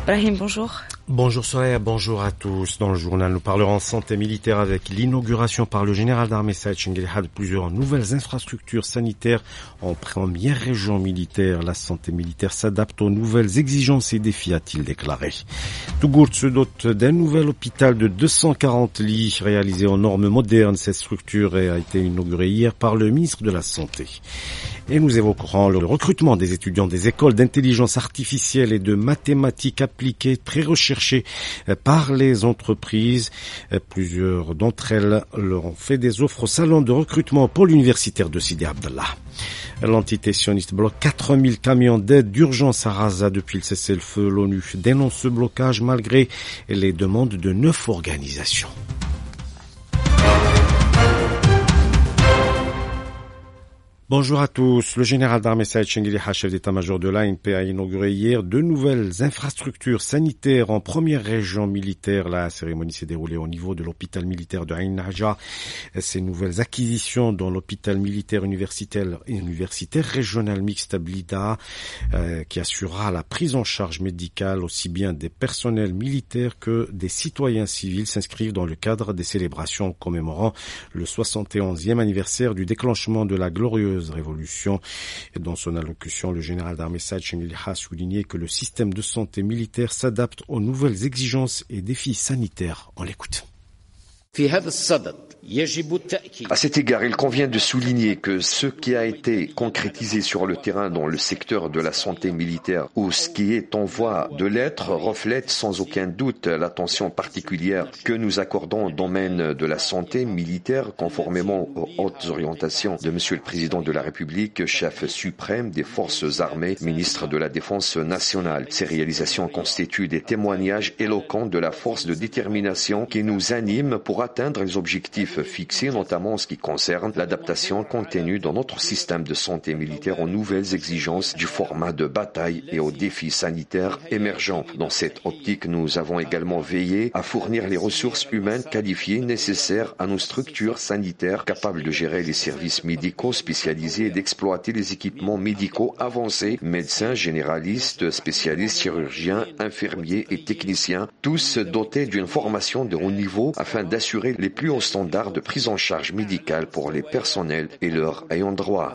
Brahim, bonjour. Bonjour Soraya, bonjour à tous. Dans le journal, nous parlerons santé militaire avec l'inauguration par le général d'armée Saïd Chenguelhad de plusieurs nouvelles infrastructures sanitaires en première région militaire. La santé militaire s'adapte aux nouvelles exigences et défis, a-t-il déclaré. Tougourt se dote d'un nouvel hôpital de 240 lits réalisé aux normes modernes. Cette structure a été inaugurée hier par le ministre de la Santé. Et nous évoquerons le recrutement des étudiants des écoles d'intelligence artificielle et de mathématiques appliquées très recherchées par les entreprises. Plusieurs d'entre elles leur ont fait des offres au salon de recrutement au pôle universitaire de Sidi Abdallah. L'entité sioniste bloque 4000 camions d'aide d'urgence à Gaza depuis le cessez-le-feu. L'ONU dénonce ce blocage malgré les demandes de 9 organisations. Bonjour à tous. Le général d'armée Saïd Chenguelhad, chef d'état-major de l'ANP, a inauguré hier de nouvelles infrastructures sanitaires en première région militaire. La cérémonie s'est déroulée au niveau de l'hôpital militaire de Ain Naja. Ces nouvelles acquisitions dans l'hôpital militaire universitaire régional mixte Blida, qui assurera la prise en charge médicale aussi bien des personnels militaires que des citoyens civils, s'inscrivent dans le cadre des célébrations commémorant le 71e anniversaire du déclenchement de la glorieuse révolution. Et dans son allocution, le général d'armée Saïd Chenguelhad a souligné que le système de santé militaire s'adapte aux nouvelles exigences et défis sanitaires. On l'écoute. À cet égard, il convient de souligner que ce qui a été concrétisé sur le terrain dans le secteur de la santé militaire ou ce qui est en voie de l'être reflète sans aucun doute l'attention particulière que nous accordons au domaine de la santé militaire conformément aux hautes orientations de Monsieur le Président de la République, chef suprême des forces armées, ministre de la Défense nationale. Ces réalisations constituent des témoignages éloquents de la force de détermination qui nous anime pour atteindre les objectifs fixés, notamment en ce qui concerne l'adaptation contenue dans notre système de santé militaire aux nouvelles exigences du format de bataille et aux défis sanitaires émergents. Dans cette optique, nous avons également veillé à fournir les ressources humaines qualifiées nécessaires à nos structures sanitaires capables de gérer les services médicaux spécialisés et d'exploiter les équipements médicaux avancés, médecins, généralistes, spécialistes, chirurgiens, infirmiers et techniciens, tous dotés d'une formation de haut niveau afin d'assurer les plus hauts standards de prise en charge médicale pour les personnels et leurs ayants droit.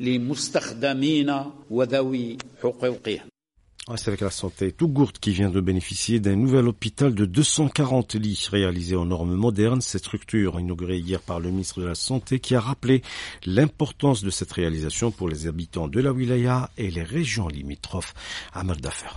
C'est avec la santé Tougourt qui vient de bénéficier d'un nouvel hôpital de 240 lits réalisé aux normes modernes. Cette structure inaugurée hier par le ministre de la Santé qui a rappelé l'importance de cette réalisation pour les habitants de la wilaya et les régions limitrophes. Ahmed Dafer.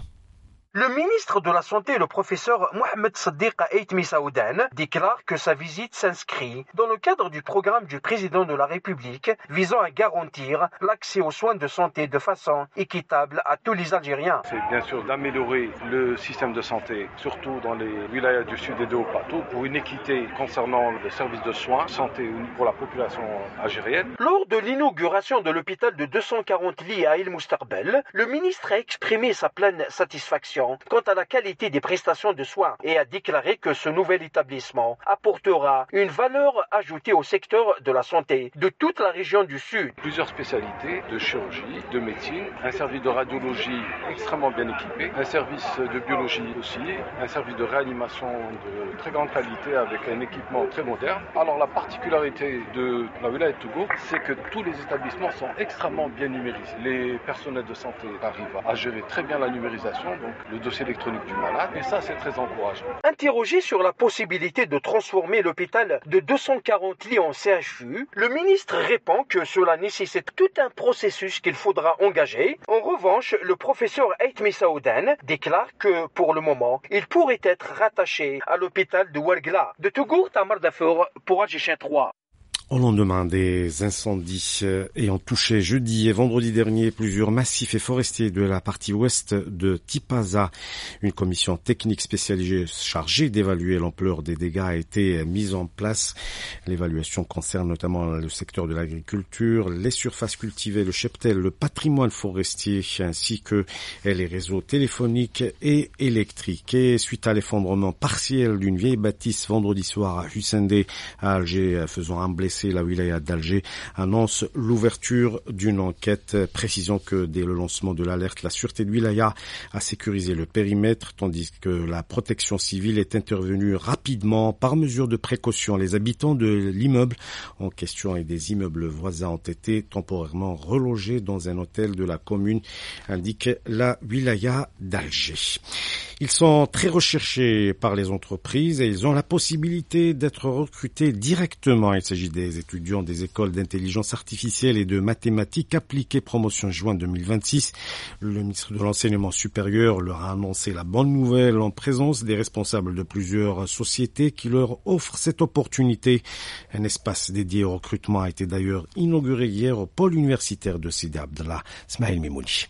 Le ministre de la Santé, le professeur Mohamed Saddiq Aitmi Saoudan, déclare que sa visite s'inscrit dans le cadre du programme du président de la République visant à garantir l'accès aux soins de santé de façon équitable à tous les Algériens. C'est bien sûr d'améliorer le système de santé, surtout dans les wilayas du sud et de Haut-Plateau, pour une équité concernant le service de soins, santé pour la population algérienne. Lors de l'inauguration de l'hôpital de 240 lits à El Moustarbel, le ministre a exprimé sa pleine satisfaction quant à la qualité des prestations de soins et a déclaré que ce nouvel établissement apportera une valeur ajoutée au secteur de la santé de toute la région du Sud. Plusieurs spécialités de chirurgie, de médecine, un service de radiologie extrêmement bien équipé, un service de biologie aussi, un service de réanimation de très grande qualité avec un équipement très moderne. Alors la particularité de la wilaya de Tougourt, c'est que tous les établissements sont extrêmement bien numérisés. Les personnels de santé arrivent à gérer très bien la numérisation, donc le dossier électronique du malade, et ça c'est très encourageant. Interrogé sur la possibilité de transformer l'hôpital de 240 lits en CHU, le ministre répond que cela nécessite tout un processus qu'il faudra engager. En revanche, le professeur Aitmi Saoudan déclare que pour le moment, il pourrait être rattaché à l'hôpital de Ouargla. De Tougourt à Mardafour pour Agichin 3. Au lendemain des incendies ayant touché jeudi et vendredi dernier plusieurs massifs et forestiers de la partie ouest de Tipaza, une commission technique spécialisée chargée d'évaluer l'ampleur des dégâts a été mise en place. L'évaluation concerne notamment le secteur de l'agriculture, les surfaces cultivées, le cheptel, le patrimoine forestier ainsi que les réseaux téléphoniques et électriques. Et suite à l'effondrement partiel d'une vieille bâtisse vendredi soir à Hussendé à Alger, faisant un blessé agressé. La wilaya d'Alger annonce l'ouverture d'une enquête. Précisons que dès le lancement de l'alerte, la sûreté de wilaya a sécurisé le périmètre, tandis que la protection civile est intervenue rapidement par mesure de précaution. Les habitants de l'immeuble en question et des immeubles voisins ont été temporairement relogés dans un hôtel de la commune, indique la wilaya d'Alger. Ils sont très recherchés par les entreprises et ils ont la possibilité d'être recrutés directement. Il s'agit des étudiants des écoles d'intelligence artificielle et de mathématiques appliquées promotion juin 2026. Le ministre de l'Enseignement supérieur leur a annoncé la bonne nouvelle en présence des responsables de plusieurs sociétés qui leur offrent cette opportunité. Un espace dédié au recrutement a été d'ailleurs inauguré hier au pôle universitaire de Sidi Abdallah. Smaïl Mimouni.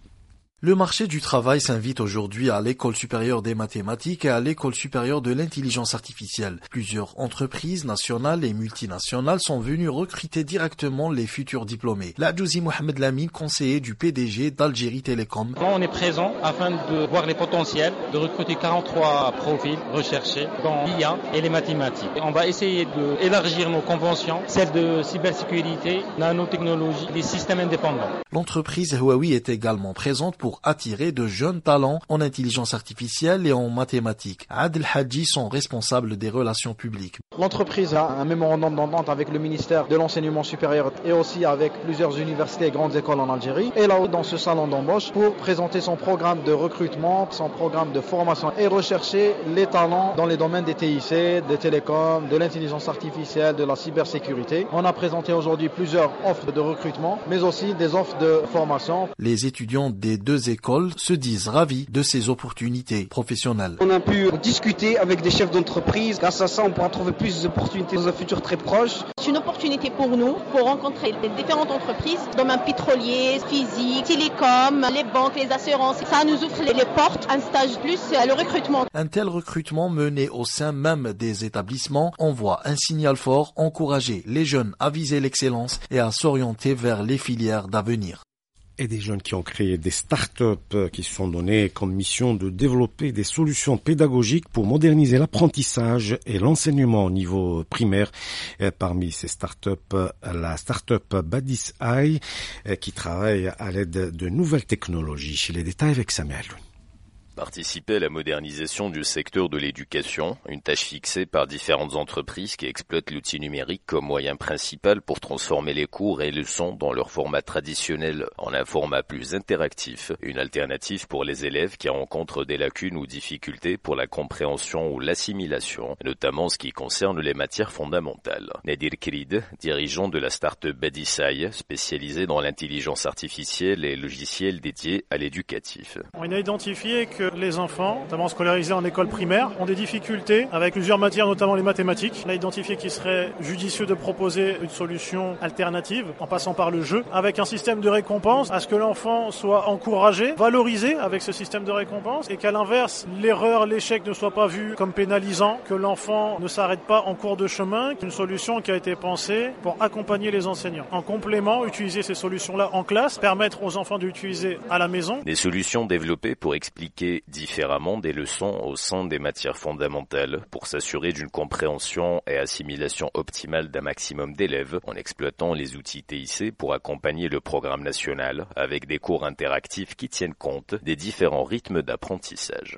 Le marché du travail s'invite aujourd'hui à l'École supérieure des mathématiques et à l'École supérieure de l'intelligence artificielle. Plusieurs entreprises nationales et multinationales sont venues recruter directement les futurs diplômés. L'Adjouzi Mohamed Lamine, conseiller du PDG d'Algérie Télécom. On est présent afin de voir les potentiels, de recruter 43 profils recherchés dans l'IA et les mathématiques. Et on va essayer d'élargir nos conventions, celles de cybersécurité, nanotechnologie, des systèmes indépendants. L'entreprise Huawei est également présente pour attirer de jeunes talents en intelligence artificielle et en mathématiques. Adel Hadji, son responsable des relations publiques. L'entreprise a un mémorandum d'entente avec le ministère de l'Enseignement supérieur et aussi avec plusieurs universités et grandes écoles en Algérie. Et là, dans ce salon d'embauche, pour présenter son programme de recrutement, son programme de formation et rechercher les talents dans les domaines des TIC, des télécoms, de l'intelligence artificielle, de la cybersécurité. On a présenté aujourd'hui plusieurs offres de recrutement, mais aussi des offres de formation. Les étudiants des deux écoles se disent ravis de ces opportunités professionnelles. On a pu discuter avec des chefs d'entreprise. Grâce à ça, on pourra trouver plus d'opportunités dans un futur très proche. C'est une opportunité pour nous, pour rencontrer les différentes entreprises, domaine pétrolier, physique, télécom, les banques, les assurances. Ça nous ouvre les portes, un stage plus, le recrutement. Un tel recrutement mené au sein même des établissements envoie un signal fort, encourager les jeunes à viser l'excellence et à s'orienter vers les filières d'avenir. Et des jeunes qui ont créé des start-up qui se sont donnés comme mission de développer des solutions pédagogiques pour moderniser l'apprentissage et l'enseignement au niveau primaire. Et parmi ces start-up, la start-up Badis Eye qui travaille à l'aide de nouvelles technologies. Les détails avec Samuel. Participer à la modernisation du secteur de l'éducation, une tâche fixée par différentes entreprises qui exploitent l'outil numérique comme moyen principal pour transformer les cours et leçons dans leur format traditionnel en un format plus interactif, une alternative pour les élèves qui rencontrent des lacunes ou difficultés pour la compréhension ou l'assimilation, notamment en ce qui concerne les matières fondamentales. Nadir Krid, dirigeant de la start-up Badisai, spécialisée dans l'intelligence artificielle et logiciels dédiés à l'éducatif. On a identifié que les enfants, notamment scolarisés en école primaire, ont des difficultés avec plusieurs matières, notamment les mathématiques. On a identifié qu'il serait judicieux de proposer une solution alternative en passant par le jeu, avec un système de récompense, à ce que l'enfant soit encouragé, valorisé avec ce système de récompense, et qu'à l'inverse, l'erreur, l'échec ne soit pas vu comme pénalisant, que l'enfant ne s'arrête pas en cours de chemin. Une solution qui a été pensée pour accompagner les enseignants. En complément, utiliser ces solutions-là en classe, permettre aux enfants d'utiliser à la maison. Des solutions développées pour expliquer différemment des leçons au sein des matières fondamentales pour s'assurer d'une compréhension et assimilation optimale d'un maximum d'élèves en exploitant les outils TIC pour accompagner le programme national avec des cours interactifs qui tiennent compte des différents rythmes d'apprentissage.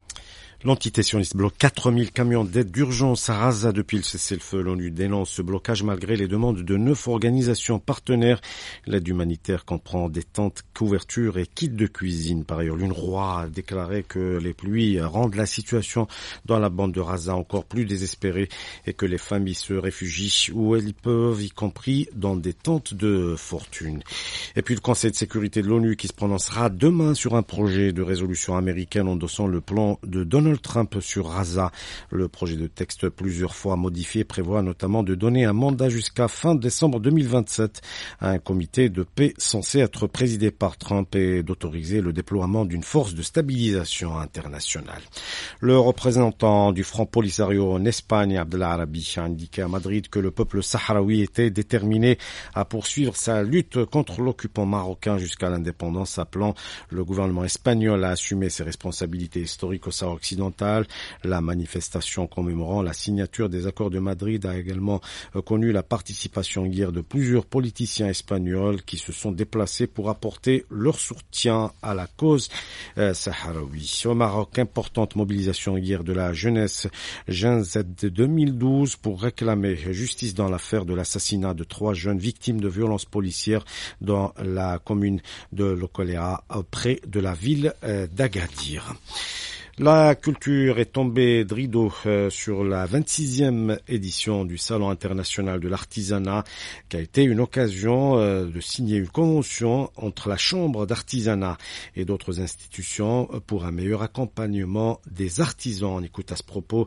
L'entité sioniste bloque 4000 camions d'aide d'urgence à Raza depuis le cessez-le-feu. L'ONU dénonce ce blocage malgré les demandes de 9 organisations partenaires. L'aide humanitaire comprend des tentes, couvertures et kits de cuisine. Par ailleurs, l'UNRWA a déclaré que les pluies rendent la situation dans la bande de Raza encore plus désespérée et que les familles se réfugient où elles peuvent, y compris dans des tentes de fortune. Et puis le Conseil de sécurité de l'ONU qui se prononcera demain sur un projet de résolution américaine endossant le plan de Donald Trump sur Raza. Le projet de texte plusieurs fois modifié prévoit notamment de donner un mandat jusqu'à fin décembre 2027 à un comité de paix censé être présidé par Trump et d'autoriser le déploiement d'une force de stabilisation internationale. Le représentant du Front Polisario en Espagne, Abdellah Arabi, a indiqué à Madrid que le peuple sahraoui était déterminé à poursuivre sa lutte contre l'occupant marocain jusqu'à l'indépendance, appelant le gouvernement espagnol à assumer ses responsabilités historiques au Sahara occidental occidentale. La manifestation commémorant la signature des accords de Madrid a également connu la participation hier de plusieurs politiciens espagnols qui se sont déplacés pour apporter leur soutien à la cause sahraoui. Au Maroc, importante mobilisation hier de la jeunesse Gen Z 2012 pour réclamer justice dans l'affaire de l'assassinat de 3 jeunes victimes de violences policières dans la commune de Lokolea, près de la ville d'Agadir. La culture est tombée de rideau sur la 26e édition du Salon international de l'artisanat, qui a été une occasion de signer une convention entre la Chambre d'artisanat et d'autres institutions pour un meilleur accompagnement des artisans. On écoute à ce propos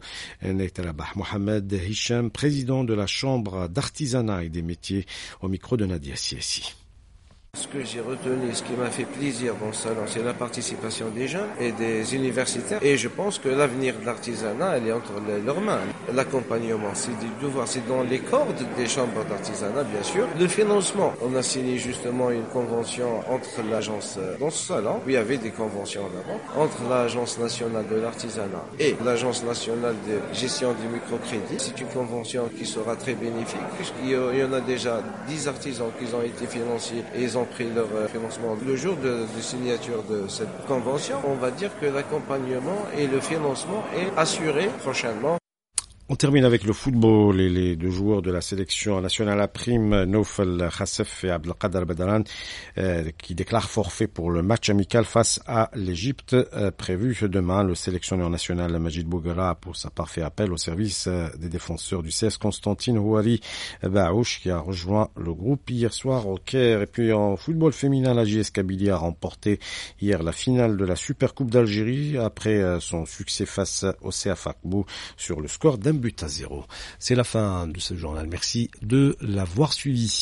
Mohamed Hicham, président de la Chambre d'artisanat et des métiers, au micro de Nadia Siessi. Ce que j'ai retenu, ce qui m'a fait plaisir dans ce salon, c'est la participation des jeunes et des universitaires. Et je pense que l'avenir de l'artisanat, elle est entre leurs mains. L'accompagnement, c'est du devoir, c'est dans les cordes des chambres d'artisanat, bien sûr. Le financement, on a signé justement une convention entre l'agence, dans ce salon, où il y avait des conventions d'avant, entre l'Agence nationale de l'artisanat et l'Agence nationale de gestion du microcrédit. C'est une convention qui sera très bénéfique, puisqu'il y en a déjà 10 artisans qui ont été financiers et ils ont pris leur financement. Le jour de signature de cette convention, on va dire que l'accompagnement et le financement est assuré prochainement. On termine avec le football et les 2 joueurs de la sélection nationale à prime, Naufal Khassef et Abdelkader Badalan, qui déclarent forfait pour le match amical face à l'Égypte, prévu demain. Le sélectionneur national Majid Bouguera a pour sa part fait appel au service des défenseurs du CS Constantine Houari Baouch, qui a rejoint le groupe hier soir au Caire. Et puis en football féminin, la JS Kabylie a remporté hier la finale de la Supercoupe d'Algérie après son succès face au CF Akbou sur le score d'1-0. C'est la fin de ce journal. Merci de l'avoir suivi.